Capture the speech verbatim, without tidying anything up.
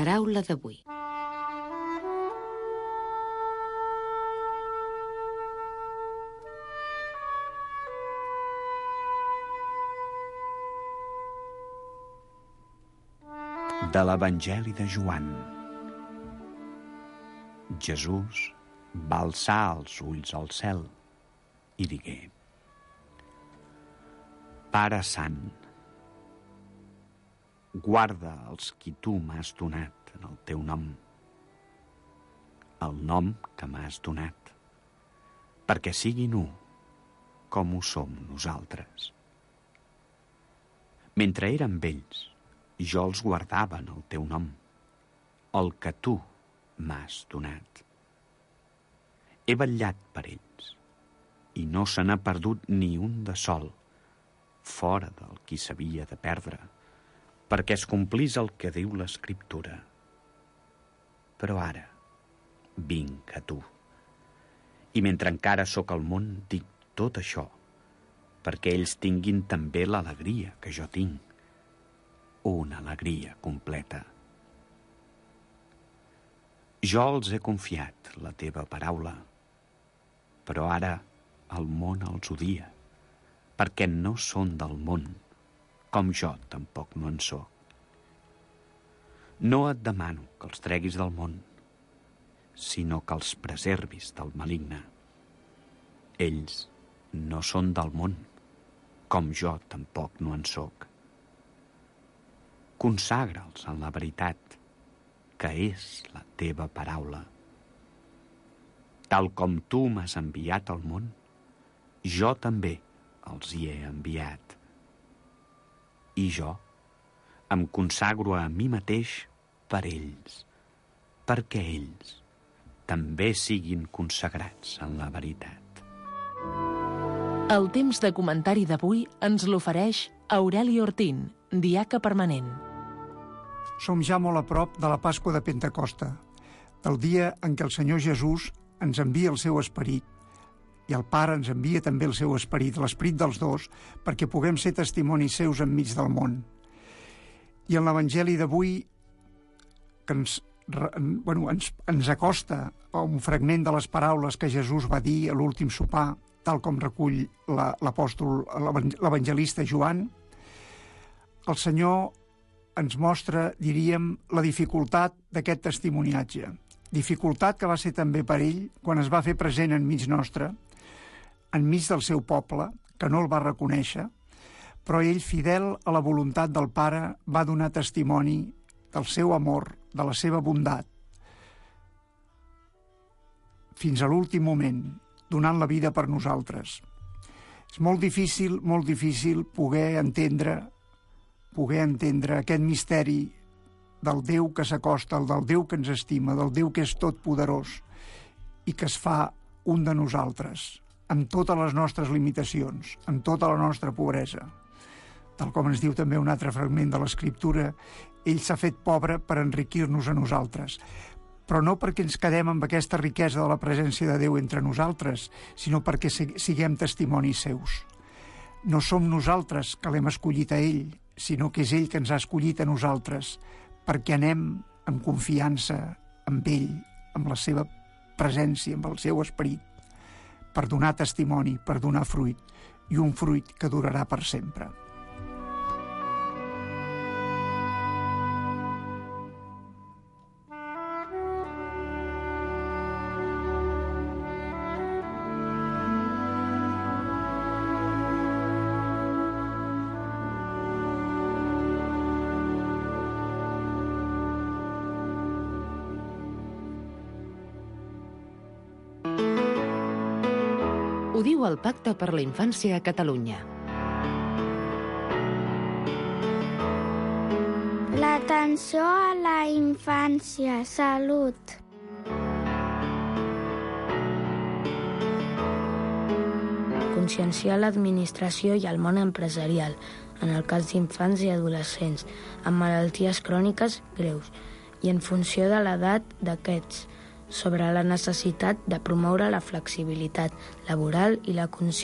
paraula d'avui. De l'Evangeli de Joan. Jesús va alçar els ulls al cel i digué: Pare Sant, guarda els qui tu m'has donat en el teu nom, el nom que m'has donat, perquè siguin u com ho som nosaltres. Mentre eren vells, jo els guardava en el teu nom, el que tu m'has donat. He vetllat per ells, i no se n'ha perdut ni un de sol, fora del qui s'havia de perdre, perquè es complís el que diu l'Escriptura. Però ara vinc a tu, i mentre encara sóc al món dic tot això, perquè ells tinguin també l'alegria que jo tinc, una alegria completa. Jo els he confiat la teva paraula, però ara el món els odia, perquè no són del món, com jo tampoc no en soc. No et demano que els treguis del món, sinó que els preservis del maligne. Ells no són del món, com jo tampoc no en soc. Consagra'ls en la veritat, que és la teva paraula. Tal com tu m'has enviat al món, jo també els hi he enviat. I jo em consagro a mi mateix per ells, perquè ells també siguin consagrats en la veritat. El temps de comentari d'avui ens l'ofereix Aureli Ortín, diaca permanent. Som ja molt a prop de la Pasqua de Pentecosta, del dia en què el Senyor Jesús ens envia el seu esperit, i el Pare ens envia també el seu esperit, l'esperit dels dos, perquè puguem ser testimonis seus enmig del món. I en l'Evangeli d'avui, que ens, bueno, ens, ens acosta a un fragment de les paraules que Jesús va dir a l'últim sopar, tal com recull l'apòstol, l'evangelista Joan, el Senyor ens mostra, diríem, la dificultat d'aquest testimoniatge. Dificultat que va ser també per ell quan es va fer present enmig nostre, enmig del seu poble, que no el va reconèixer, però ell, fidel a la voluntat del Pare, va donar testimoni del seu amor, de la seva bondat, fins a l'últim moment, donant la vida per nosaltres. És molt difícil, molt difícil poder entendre poder entendre aquest misteri del Déu que s'acosta, del Déu que ens estima, del Déu que és tot poderós i que es fa un de nosaltres, amb totes les nostres limitacions, amb tota la nostra pobresa. Tal com ens diu també un altre fragment de l'Escriptura, ell s'ha fet pobre per enriquir-nos a nosaltres, però no perquè ens quedem amb aquesta riquesa de la presència de Déu entre nosaltres, sinó perquè siguem testimonis seus. No som nosaltres que l'hem escollit a ell, sinó que és ell que ens ha escollit a nosaltres, perquè anem amb confiança amb ell, amb la seva presència, amb el seu esperit, per donar testimoni, per donar fruit, i un fruit que durarà per sempre. Ho diu el Pacte per la Infància a Catalunya. L'atenció a la infància, salut. Conscienciar l'administració i el món empresarial, en el cas d'infants i adolescents, amb malalties cròniques greus, i en funció de l'edat d'aquests, sobre la necessitat de promoure la flexibilitat laboral i la conscienciació